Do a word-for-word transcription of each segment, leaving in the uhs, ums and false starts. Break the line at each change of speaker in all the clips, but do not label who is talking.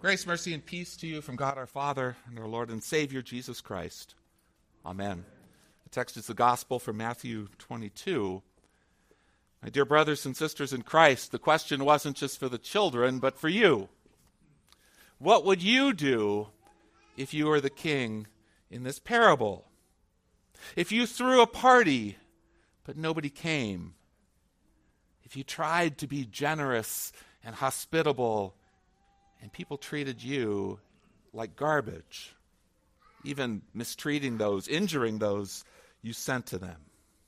Grace, mercy, and peace to you from God our Father and our Lord and Savior, Jesus Christ. Amen. The text is the Gospel from Matthew twenty-two. My dear brothers and sisters in Christ, the question wasn't just for the children, but for you. What would you do if you were the king in this parable? If you threw a party, but nobody came? If you tried to be generous and hospitable, and people treated you like garbage, even mistreating those, injuring those you sent to them?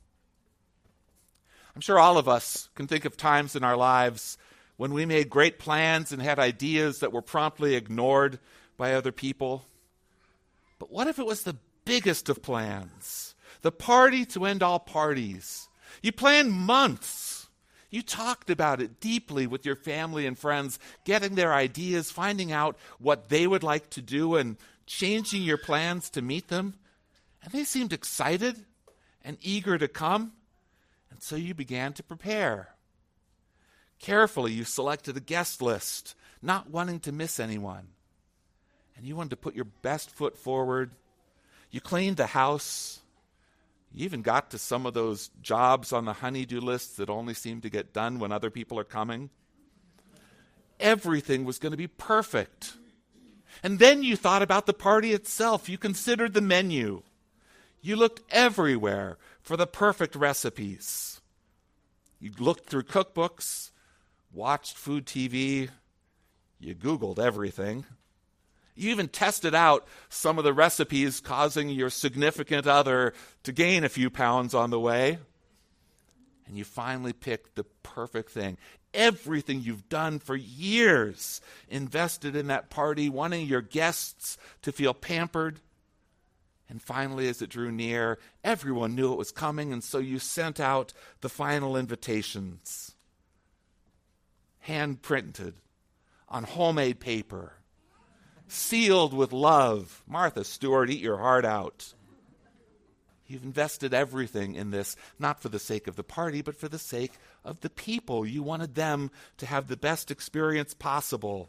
I'm sure all of us can think of times in our lives when we made great plans and had ideas that were promptly ignored by other people. But what if it was the biggest of plans? The party to end all parties. You planned months. You talked about it deeply with your family and friends, getting their ideas, finding out what they would like to do, and changing your plans to meet them. And they seemed excited and eager to come. And so you began to prepare. Carefully, you selected a guest list, not wanting to miss anyone. And you wanted to put your best foot forward. You cleaned the house. You even got to some of those jobs on the honey-do list that only seem to get done when other people are coming. Everything was going to be perfect. And then you thought about the party itself. You considered the menu. You looked everywhere for the perfect recipes. You looked through cookbooks, watched food T V, you Googled everything. You even tested out some of the recipes causing your significant other to gain a few pounds on the way. And you finally picked the perfect thing. Everything you've done for years invested in that party, wanting your guests to feel pampered. And finally, as it drew near, everyone knew it was coming, and so you sent out the final invitations. Hand-printed on homemade paper. Sealed with love. Martha Stewart, eat your heart out. You've invested everything in this, not for the sake of the party, but for the sake of the people. You wanted them to have the best experience possible.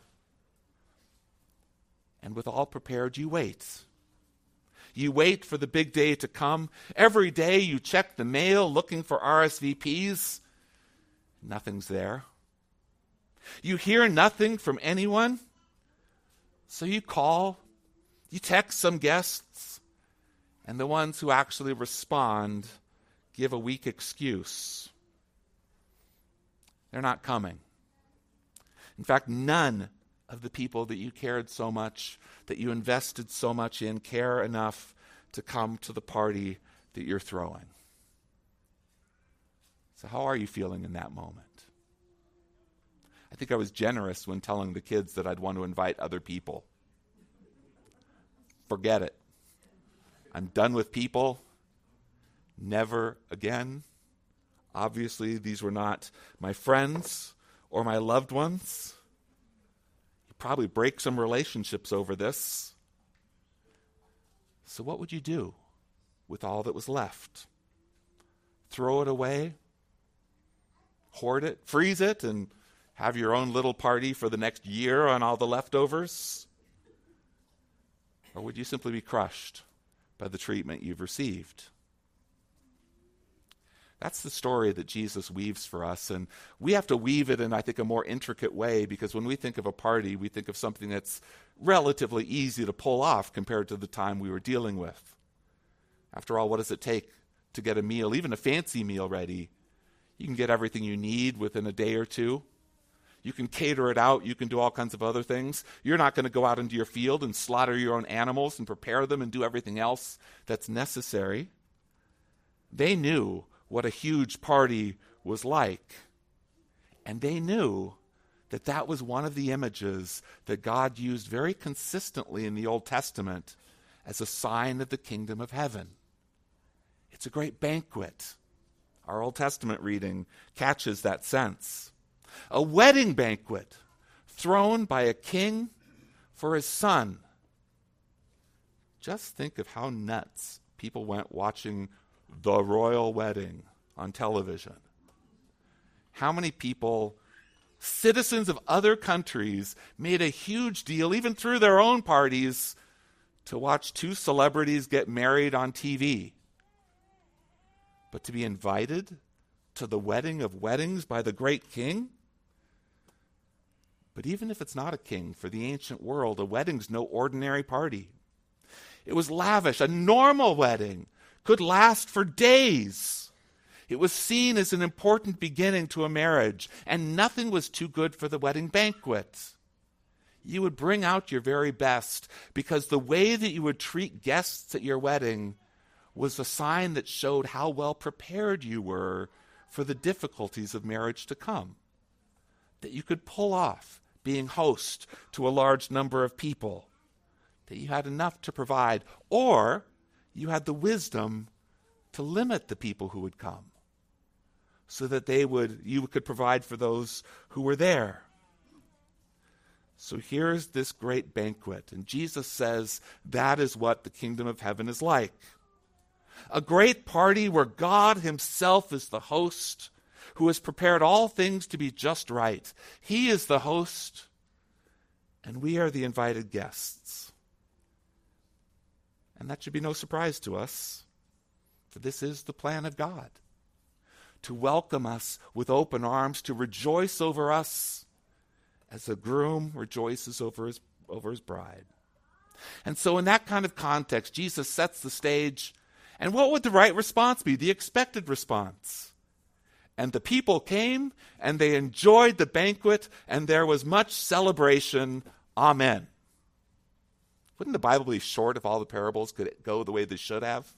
And with all prepared, you wait. You wait for the big day to come. Every day you check the mail looking for R S V Ps. Nothing's there. You hear nothing from anyone. So you call, you text some guests, and the ones who actually respond give a weak excuse. They're not coming. In fact, none of the people that you cared so much, that you invested so much in, care enough to come to the party that you're throwing. So how are you feeling in that moment? I think I was generous when telling the kids that I'd want to invite other people. Forget it. I'm done with people. Never again. Obviously, these were not my friends or my loved ones. You probably break some relationships over this. So what would you do with all that was left? Throw it away? Hoard it? Freeze it? And have your own little party for the next year on all the leftovers? Or would you simply be crushed by the treatment you've received? That's the story that Jesus weaves for us, and we have to weave it in, I think, a more intricate way, because when we think of a party, we think of something that's relatively easy to pull off compared to the time we were dealing with. After all, what does it take to get a meal, even a fancy meal, ready? You can get everything you need within a day or two. You can cater it out. You can do all kinds of other things. You're not going to go out into your field and slaughter your own animals and prepare them and do everything else that's necessary. They knew what a huge party was like. And they knew that that was one of the images that God used very consistently in the Old Testament as a sign of the kingdom of heaven. It's a great banquet. Our Old Testament reading catches that sense. A wedding banquet thrown by a king for his son. Just think of how nuts people went watching the royal wedding on television. How many people citizens of other countries made a huge deal, even through their own parties, to watch two celebrities get married on T V. But to be invited to the wedding of weddings by the great king? But even if it's not a king, for the ancient world, a wedding's no ordinary party. It was lavish. A normal wedding could last for days. It was seen as an important beginning to a marriage, and nothing was too good for the wedding banquet. You would bring out your very best, because the way that you would treat guests at your wedding was a sign that showed how well prepared you were for the difficulties of marriage to come. That you could pull off being host to a large number of people. That you had enough to provide, or you had the wisdom to limit the people who would come, so that they would you could provide for those who were there. So here's this great banquet, and Jesus says that is what the kingdom of heaven is like. A great party where God himself is the host, who has prepared all things to be just right. He is the host, and we are the invited guests. And that should be no surprise to us, for this is the plan of God, to welcome us with open arms, to rejoice over us as a groom rejoices over his, over his bride. And so in that kind of context, Jesus sets the stage. And what would the right response be? The expected response. And the people came, and they enjoyed the banquet, and there was much celebration. Amen. Wouldn't the Bible be short if all the parables could go the way they should have?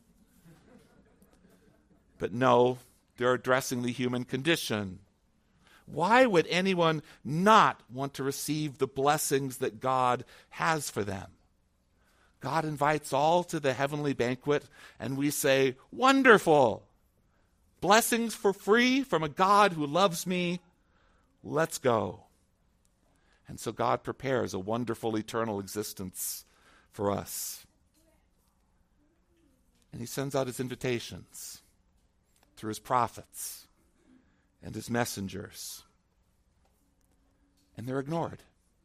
But no, they're addressing the human condition. Why would anyone not want to receive the blessings that God has for them? God invites all to the heavenly banquet, and we say, wonderful! Blessings for free from a God who loves me. Let's go. And so God prepares a wonderful eternal existence for us. And he sends out his invitations through his prophets and his messengers. And they're ignored.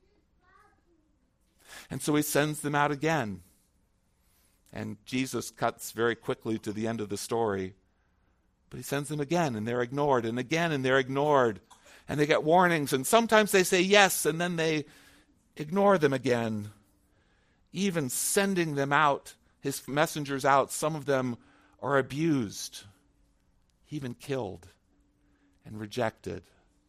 And so he sends them out again. And Jesus cuts very quickly to the end of the story. But he sends them again, and they're ignored, and again, and they're ignored. And they get warnings, and sometimes they say yes, and then they ignore them again. Even sending them out, his messengers out, some of them are abused, even killed and rejected.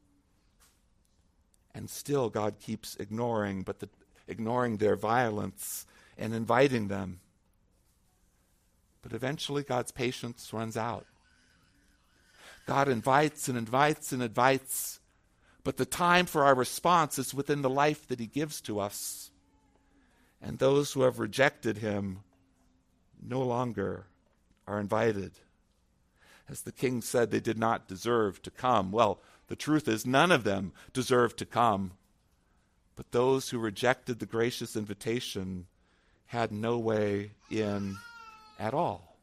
And still God keeps ignoring, but the, ignoring their violence and inviting them. But eventually God's patience runs out. God invites and invites and invites, but the time for our response is within the life that he gives to us. And those who have rejected him no longer are invited. As the king said, they did not deserve to come. Well, the truth is none of them deserved to come. But those who rejected the gracious invitation had no way in at all.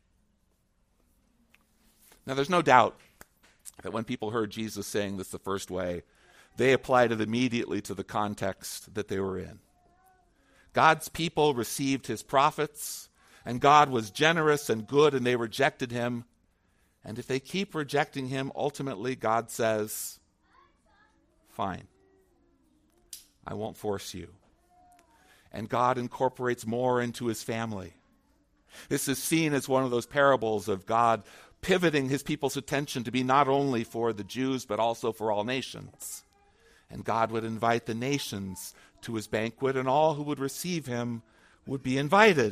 Now, there's no doubt that when people heard Jesus saying this the first way, they applied it immediately to the context that they were in. God's people received his prophets, and God was generous and good, and they rejected him. And if they keep rejecting him, ultimately God says, fine, I won't force you. And God incorporates more into his family. This is seen as one of those parables of God pivoting his people's attention to be not only for the Jews, but also for all nations. And God would invite the nations to his banquet, and all who would receive him would be invited.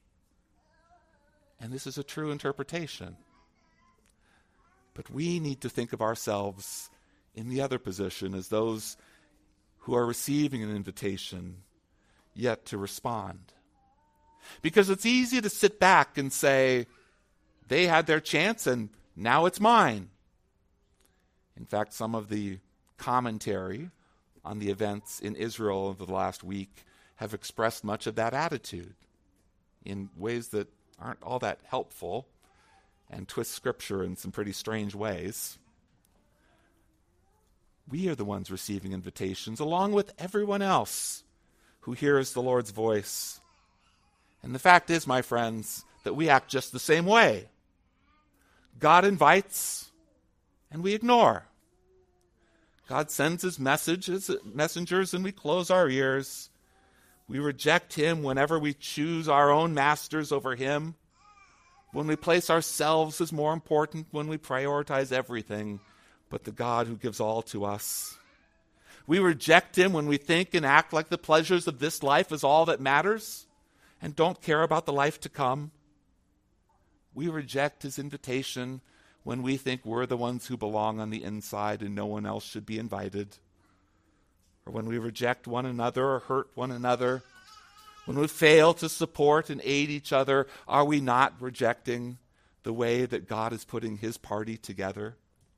And this is a true interpretation. But we need to think of ourselves in the other position as those who are receiving an invitation, yet to respond. Because it's easy to sit back and say, they had their chance and now it's mine. In fact, some of the commentary on the events in Israel over the last week have expressed much of that attitude in ways that aren't all that helpful and twist Scripture in some pretty strange ways. We are the ones receiving invitations along with everyone else who hears the Lord's voice. And the fact is, my friends, that we act just the same way. God invites, and we ignore. God sends his messages, messengers, and we close our ears. We reject him whenever we choose our own masters over him, when we place ourselves as more important, when we prioritize everything but the God who gives all to us. We reject him when we think and act like the pleasures of this life is all that matters and don't care about the life to come. We reject his invitation when we think we're the ones who belong on the inside and no one else should be invited. Or when we reject one another or hurt one another. When we fail to support and aid each other, are we not rejecting the way that God is putting his party together?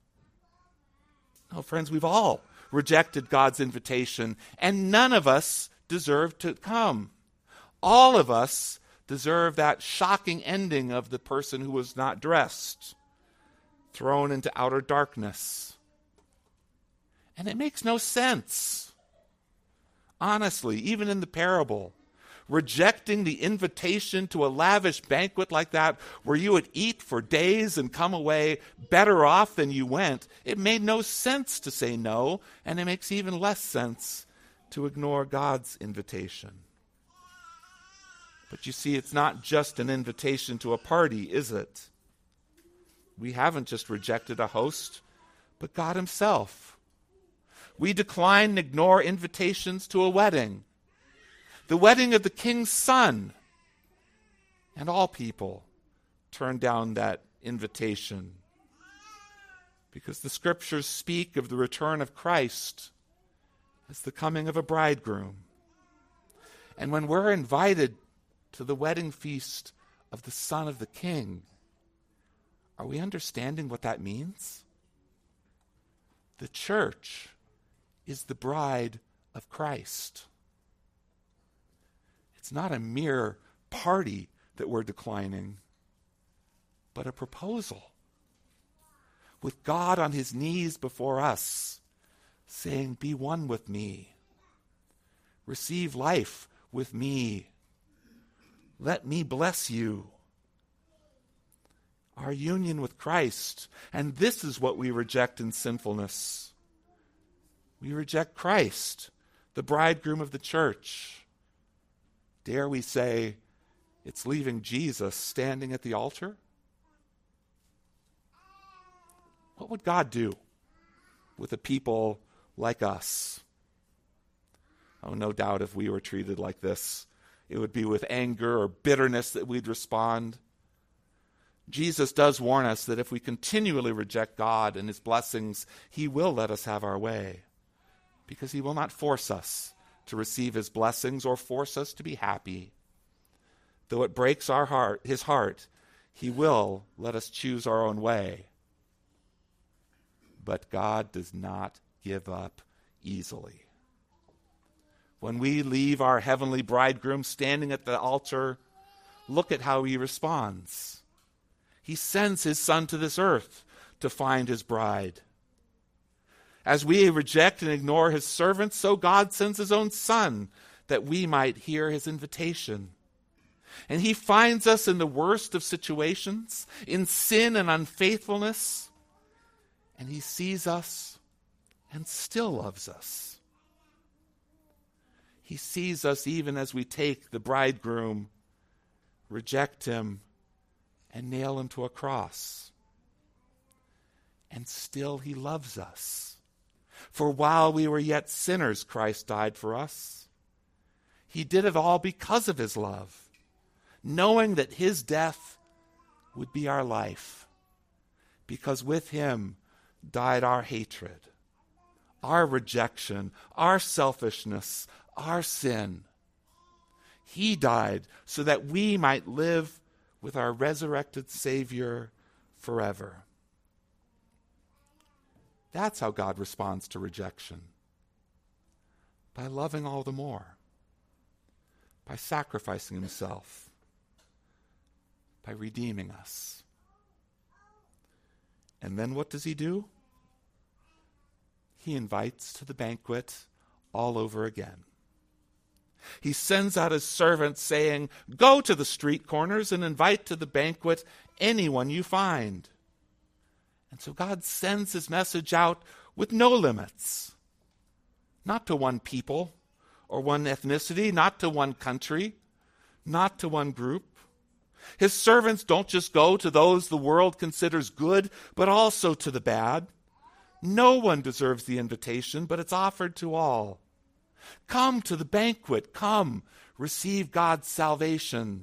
No, friends, we've all rejected God's invitation, and none of us deserve to come. All of us deserve that shocking ending of the person who was not dressed, thrown into outer darkness. And it makes no sense. Honestly, even in the parable, rejecting the invitation to a lavish banquet like that, where you would eat for days and come away better off than you went, it made no sense to say no, and it makes even less sense to ignore God's invitation. But you see, it's not just an invitation to a party, is it? We haven't just rejected a host, but God himself. We decline and ignore invitations to a wedding, the wedding of the king's son. And all people turn down that invitation because the scriptures speak of the return of Christ as the coming of a bridegroom. And when we're invited to the wedding feast of the Son of the King, are we understanding what that means? The church is the bride of Christ. It's not a mere party that we're declining, but a proposal with God on his knees before us, saying, "Be one with me. Receive life with me. Let me bless you." Our union with Christ. And this is what we reject in sinfulness. We reject Christ, the bridegroom of the church. Dare we say it's leaving Jesus standing at the altar? What would God do with a people like us? Oh, no doubt if we were treated like this, it would be with anger or bitterness that we'd respond. Jesus does warn us that if we continually reject God and his blessings, he will let us have our way, because he will not force us to receive his blessings or force us to be happy. Though it breaks our heart, his heart, he will let us choose our own way. But God does not give up easily. When we leave our heavenly bridegroom standing at the altar, look at how he responds. He sends his son to this earth to find his bride. As we reject and ignore his servants, so God sends his own son that we might hear his invitation. And he finds us in the worst of situations, in sin and unfaithfulness, and he sees us and still loves us. He sees us even as we take the bridegroom, reject him, and nail him to a cross. And still he loves us. For while we were yet sinners, Christ died for us. He did it all because of his love, knowing that his death would be our life, because with him died our hatred, our rejection, our selfishness, our sin. He died so that we might live with our resurrected Savior forever. That's how God responds to rejection. By loving all the more. By sacrificing himself. By redeeming us. And then what does he do? he invites to the banquet all over again. He sends out his servants saying, "Go to the street corners and invite to the banquet anyone you find." And so God sends his message out with no limits. Not to one people or one ethnicity, not to one country, not to one group. His servants don't just go to those the world considers good, but also to the bad. No one deserves the invitation, but it's offered to all. Come to the banquet. Come, receive God's salvation.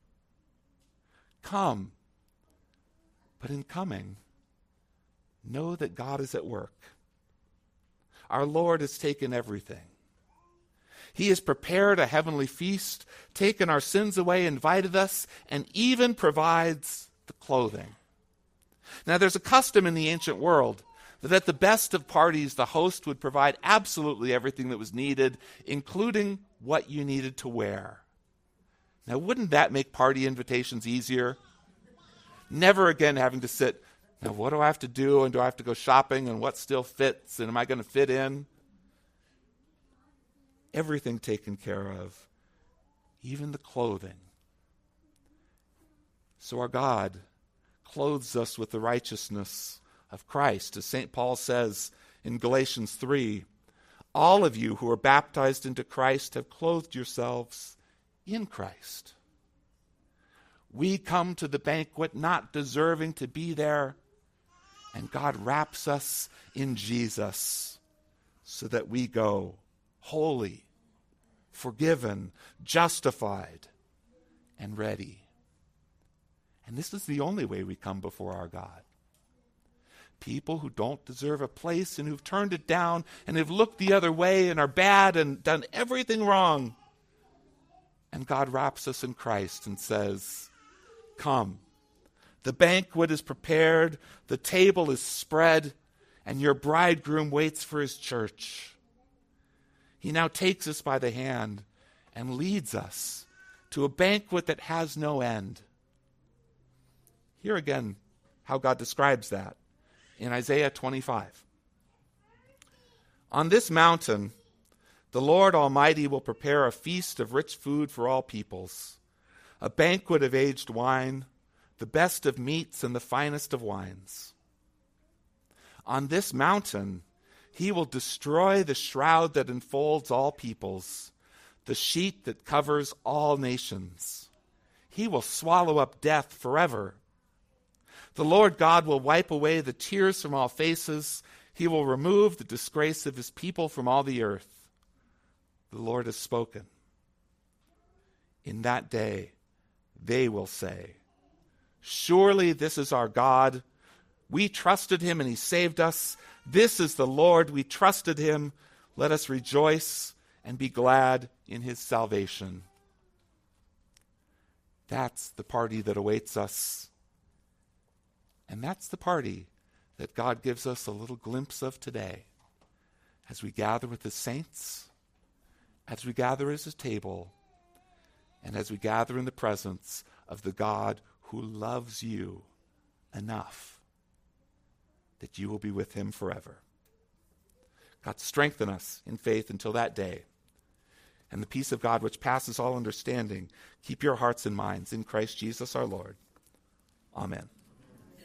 Come. But in coming, know that God is at work. Our Lord has taken everything. He has prepared a heavenly feast, taken our sins away, invited us, and even provides the clothing. Now, there's a custom in the ancient world that at the best of parties, the host would provide absolutely everything that was needed, including what you needed to wear. Now, wouldn't that make party invitations easier? Never again having to sit, now what do I have to do, and do I have to go shopping, and what still fits, and am I going to fit in? Everything taken care of, even the clothing. So our God clothes us with the righteousness of Christ. As Saint Paul says in Galatians three, all of you who are baptized into Christ have clothed yourselves in Christ. We come to the banquet not deserving to be there, and God wraps us in Jesus so that we go holy, forgiven, justified, and ready. And this is the only way we come before our God. People who don't deserve a place and who've turned it down and have looked the other way and are bad and done everything wrong. And God wraps us in Christ and says, come. The banquet is prepared, the table is spread, and your bridegroom waits for his church. He now takes us by the hand and leads us to a banquet that has no end. Here again, how God describes that in Isaiah twenty-five. On this mountain, the Lord Almighty will prepare a feast of rich food for all peoples, a banquet of aged wine, the best of meats and the finest of wines. On this mountain, he will destroy the shroud that enfolds all peoples, the sheet that covers all nations. He will swallow up death forever. The Lord God will wipe away the tears from all faces. He will remove the disgrace of his people from all the earth. The Lord has spoken. In that day, they will say, surely this is our God. We trusted him and he saved us. This is the Lord. We trusted him. Let us rejoice and be glad in his salvation. That's the party that awaits us. And that's the party that God gives us a little glimpse of today as we gather with the saints, as we gather as a table, and as we gather in the presence of the God who loves you enough that you will be with him forever. God, strengthen us in faith until that day. And the peace of God, which passes all understanding, keep your hearts and minds in Christ Jesus our Lord. Amen.